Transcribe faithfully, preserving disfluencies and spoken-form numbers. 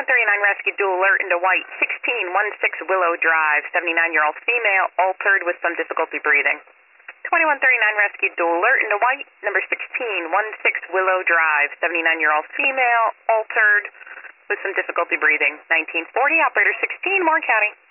twenty-one thirty-nine rescue dual alert into white, sixteen sixteen Willow Drive, seventy-nine-year-old female, altered with some difficulty breathing. twenty-one thirty-nine rescue dual alert into white, number sixteen sixteen Willow Drive, seventy-nine-year-old female, altered with some difficulty breathing. nineteen forty, operator sixteen, Warren County.